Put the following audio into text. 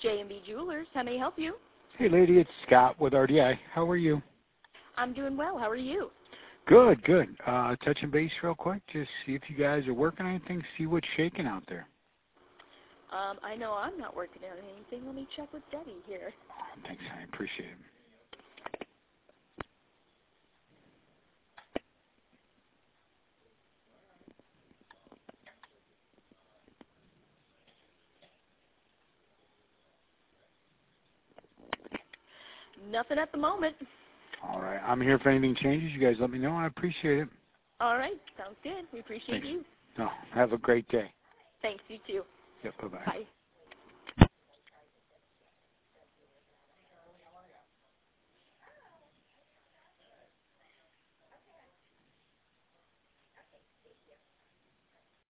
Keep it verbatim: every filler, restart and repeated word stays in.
J and B Jewelers. How may I help you? Hey, lady, it's Scott with R D I. How are you? I'm doing well. How are you? Good, good. Uh, touching base real quick, just see if you guys are working on anything, see what's shaking out there. Um, I know I'm not working on anything. Let me check with Debbie here. Oh, thanks, I appreciate it. Nothing at the moment. All right, I'm here if anything changes. You guys let me know. I appreciate it. All right. Sounds good. We appreciate Thanks. you. No, have a great day. Thanks. You too. Yep, bye-bye. Bye.